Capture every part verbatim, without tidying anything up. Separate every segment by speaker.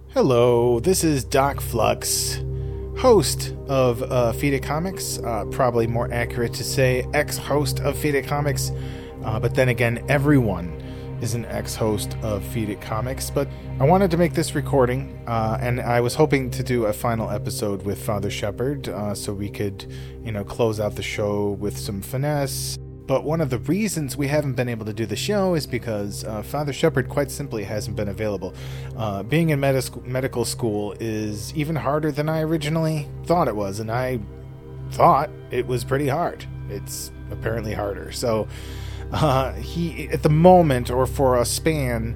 Speaker 1: Hello, this is Doc Flux, host of uh, Fita Comics, uh, probably more accurate to say ex-host of Fita Comics, uh, but then again, everyone is an ex-host of Fita Comics, but I wanted to make this recording, uh, and I was hoping to do a final episode with Father Shepard, uh, so we could, you know, close out the show with some finesse. But one of the reasons we haven't been able to do the show is because uh, Father Shepard quite simply hasn't been available. Uh, being in med- medical school is even harder than I originally thought it was, and I thought it was pretty hard. It's apparently harder. So uh, he, at the moment, or for a span,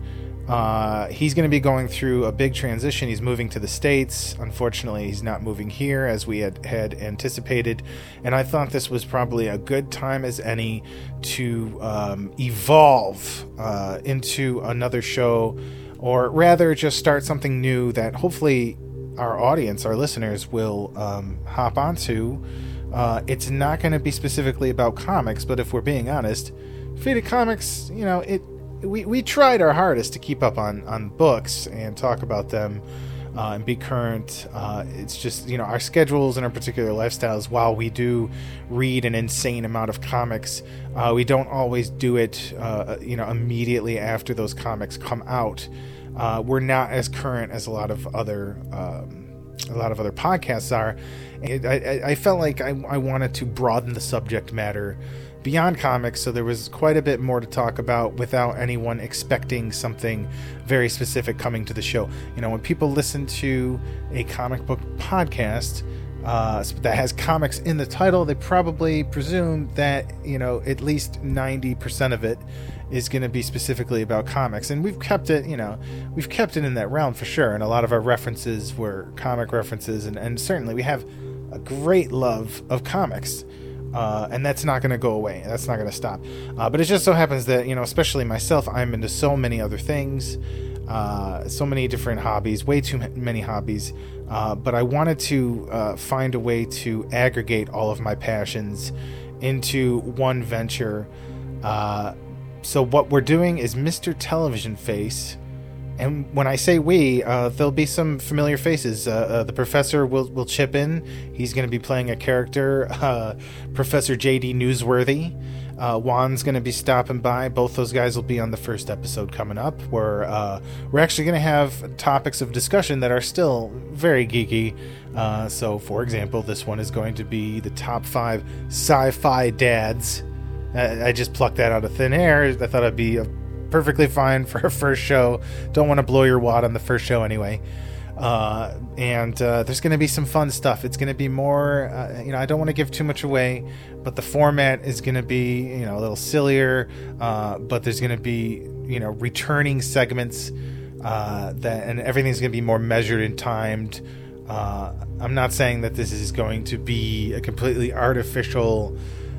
Speaker 1: uh, he's going to be going through a big transition. He's moving to the States. Unfortunately, he's not moving here as we had, had anticipated. And I thought this was probably a good time as any to um, evolve uh, into another show, or rather just start something new that hopefully our audience, our listeners, will um, hop onto. Uh, it's not going to be specifically about comics, but if we're being honest, Fita Comics, you know, it We we tried our hardest to keep up on, on books and talk about them uh, and be current. Uh, it's just, you know, our schedules and our particular lifestyles, while we do read an insane amount of comics, uh, we don't always do it, uh, you know, immediately after those comics come out. Uh, we're not as current as a lot of other um, a lot of other podcasts are. And I, I felt like I, I wanted to broaden the subject matter beyond comics, so there was quite a bit more to talk about without anyone expecting something very specific coming to the show. You know, when people listen to a comic book podcast uh, that has comics in the title, they probably presume that, you know, at least ninety percent of it is going to be specifically about comics. And we've kept it, you know, we've kept it in that realm for sure. And a lot of our references were comic references, and, and certainly we have a great love of comics. Uh, and that's not going to go away. That's not going to stop. Uh, but it just so happens that, you know, especially myself, I'm into so many other things, uh, so many different hobbies, way too many hobbies. Uh, but I wanted to uh, find a way to aggregate all of my passions into one venture. Uh, so what we're doing is Mister Television Face. And when I say we, uh, there'll be some familiar faces. Uh, uh, the professor will, will chip in. He's going to be playing a character, uh, Professor J D Newsworthy. Uh, Juan's going to be stopping by. Both those guys will be on the first episode coming up, where uh, we're actually going to have topics of discussion that are still very geeky. Uh, so, for example, this one is going to be the top five sci-fi dads. I, I just plucked that out of thin air. I thought it'd be a perfectly fine for a first show. Don't want to blow your wad on the first show anyway. Uh, and uh, there's going to be some fun stuff. It's going to be more, uh, you know, I don't want to give too much away, but the format is going to be, you know, a little sillier. Uh, but there's going to be, you know, returning segments uh, that, and everything's going to be more measured and timed. Uh, I'm not saying that this is going to be a completely artificial,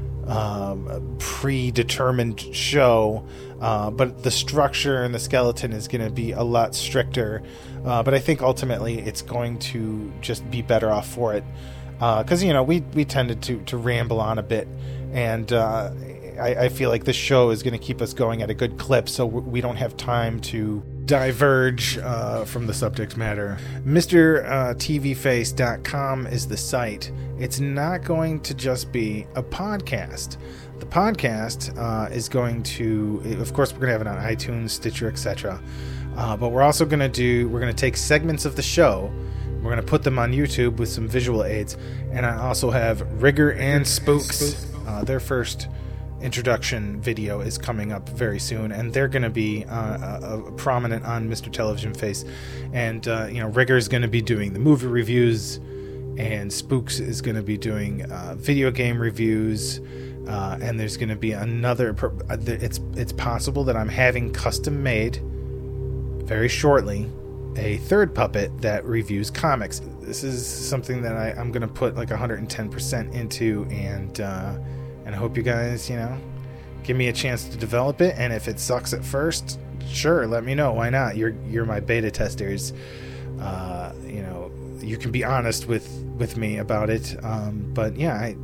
Speaker 1: um, predetermined show. Uh, but the structure and the skeleton is going to be a lot stricter. Uh, but I think ultimately it's going to just be better off for it. Because, uh, you know, we, we tended to, to ramble on a bit. And uh, I, I feel like this show is going to keep us going at a good clip, so we don't have time to diverge uh, from the subject matter. Mr T V face dot com is the site. It's not going to just be a podcast. The podcast uh, is going to, of course, we're going to have it on iTunes, Stitcher, et cetera. Uh, but we're also going to do, we're going to take segments of the show. We're going to put them on YouTube with some visual aids. And I also have Rigger and Spooks. Uh, their first introduction video is coming up very soon, and they're going to be uh, uh, prominent on Mister Television Face. And, uh, you know, Rigger is going to be doing the movie reviews, and Spooks is going to be doing uh, video game reviews. Uh, and there's going to be another. It's it's possible that I'm having custom made very shortly a third puppet that reviews comics. This is something that I, I'm going to put like one hundred ten percent into, and uh, and I hope you guys, you know, give me a chance to develop it. And if it sucks at first, sure, let me know. Why not? You're you're my beta testers. Uh, you know, you can be honest with with me about it. Um, but yeah, I.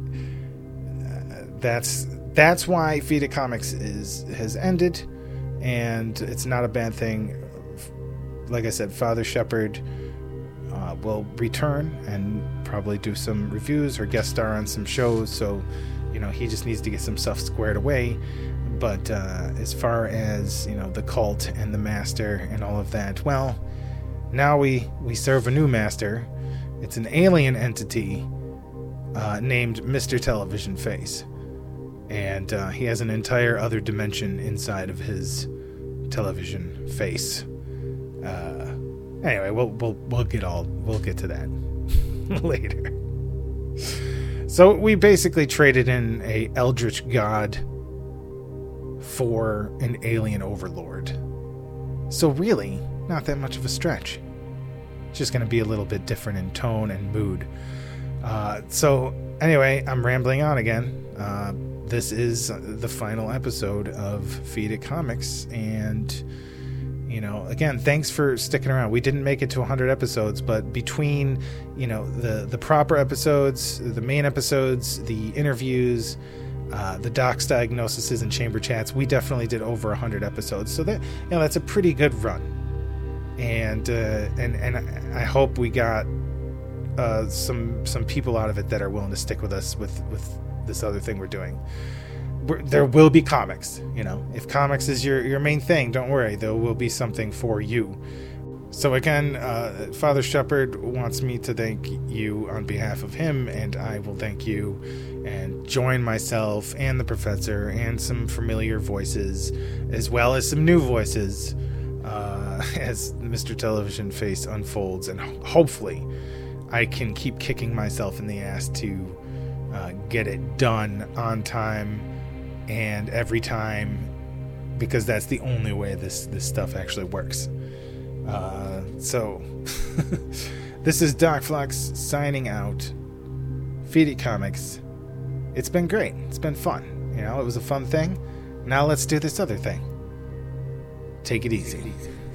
Speaker 1: That's that's why Fita Comics is has ended, and it's not a bad thing. like I said, Father Shepard uh, will return and probably do some reviews or guest star on some shows. So, you know, he just needs to get some stuff squared away. But uh, as far as, you know, the cult and the master and all of that, well, now we, we serve a new master. It's an alien entity uh, named Mister Television Face. And uh, he has an entire other dimension inside of his television face. Uh, anyway, we'll we'll we'll get all we'll get to that later. So we basically traded in a eldritch god for an alien overlord. So really, not that much of a stretch. It's just going to be a little bit different in tone and mood. Uh, so anyway, I'm rambling on again. Uh, this is the final episode of Feed It Comics, and you know, again, thanks for sticking around. We didn't make it to one hundred episodes, but between, you know, the the proper episodes, the main episodes, the interviews, uh, the docs diagnoses and chamber chats, we definitely did over one hundred episodes. So that, you know, that's a pretty good run. And uh, and and I hope we got uh, some some people out of it that are willing to stick with us with with this other thing we're doing. We're, there will be comics, you know. If comics is your your main thing, don't worry, there will be something for you. So again, uh, Father Shepard wants me to thank you on behalf of him, and I will thank you and join myself and the professor and some familiar voices, as well as some new voices, uh, as Mister Television Face unfolds, and hopefully I can keep kicking myself in the ass to uh, get it done on time and every time, because that's the only way this, this stuff actually works. Uh, so, this is Doc Flux signing out. Feed It Comics. It's been great. It's been fun. You know, it was a fun thing. Now let's do this other thing. Take it easy. Take it easy.